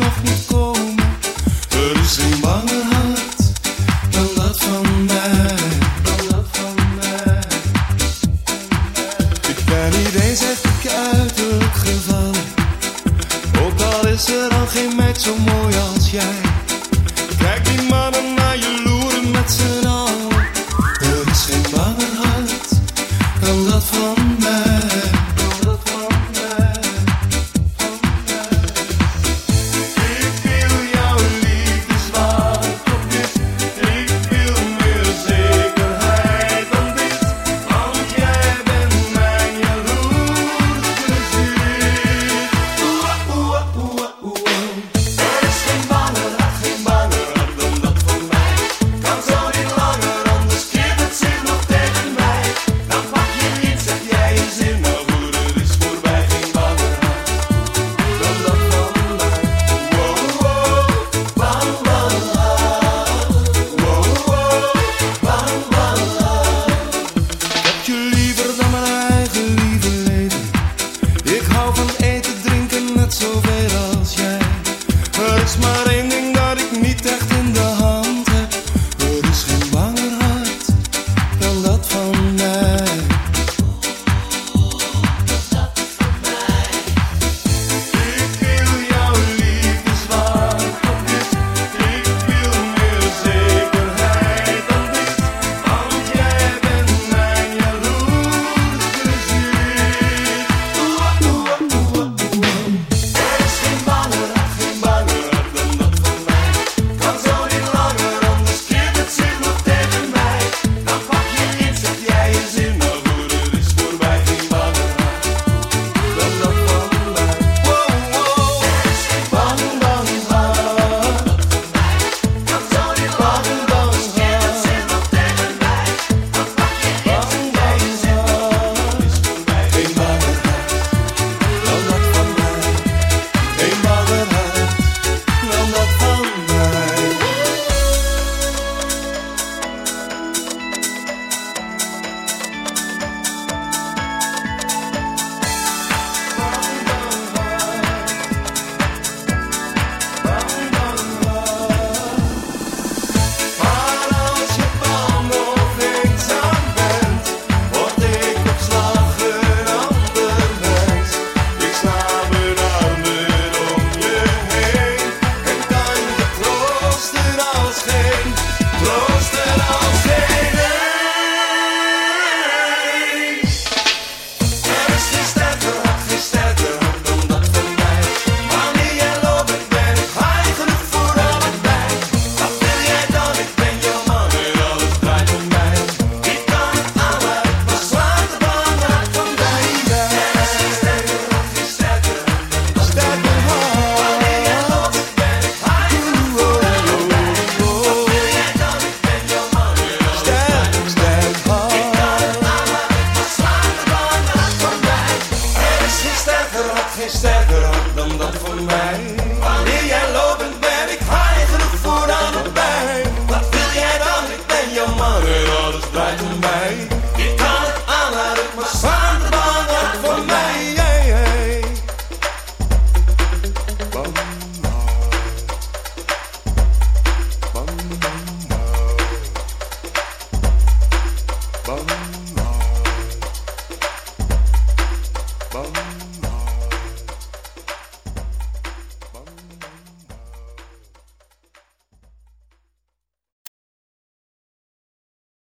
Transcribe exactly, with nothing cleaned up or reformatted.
nog niet komen. Er is geen banger hart dan dat van mij, dan dat van mij. Ik ben niet eens echt op je uiterlijk gevallen, ook al is er al geen meid zo mooi als jij. Kijk die mannen naar je loeren met z'n allen. Er is geen banger hart dan dat van mij, dan dat van mij, van mij. Ik wil jouw liefde zwart op wit. Ik wil meer zekerheid dan dit, want jij bent mijn jaloerse ziel. Oeh, oeh, oeh, oeh. Er is geen banger hart, geen banger hart dan dat van mij. Kan zo niet langer, anders keert het zich nog tegen mij. Dan pak je iets, zeg jij je zin, maar voor het is voorbij. Geen banger hart dan dat van mij. Wow, wow, bang, bang, hart. Wow, wow, bang, bang, hart. Ik heb je liever dan mijn eigen lieve leven. Ik hou van eten, drinken, net zoveel als jij. Er is maar één ding dat ik niet echt in de hand heb. Er is geen banger hart dan dat van mij. Ik wil jouw liefde zwart op wit. Ik wil meer zekerheid dan dit, want jij bent mijn jaloerse ziel. Oeh, oeh, oeh, oeh. Er is geen banger hart, geen banger hart dan dat van mij. Kan zo niet langer, anders keert het zich nog tegen mij. Dan pak je iets, zeg jij je zin, maar voor het is voorbij. Geen banger hart dan dat van mij. Wow, wow. Er is geen banger dan hart. Kan zo niet langer, anders keert het zich nog tegen mij. Dan pak je iets, zeg jij je zin, maar voor het is voorbij. Geen banger hart dan dat van mij. Geen banger hart dan dat van mij. Maar als je bang of eenzaam bent, word ik op slag een ander mens. Ik sla mijn armen om je heen en kan je troosten als geen, troosten als geen een. Er is geen sterker hart, geen sterker hart dan dat van mij. Wanneer jij loopt, ik ben ik high genoeg voor allebei. Wat wil jij dan? Ik ben jouw man en alles draait om mij. Ik kan het allebei, maar slaat de bang hart van mij. Er is geen sterker hart, geen sterker hart dan dat van mij. Wanneer jij loopt, ik ben ik high genoeg voor allebei. Wat wil jij dan? Ik ben jouw man en alles draait om mij. Ik kan het allebei, maar slaat de bang hart van mij. Er is geen sterker hart, geen sterker hart dan dat van mij.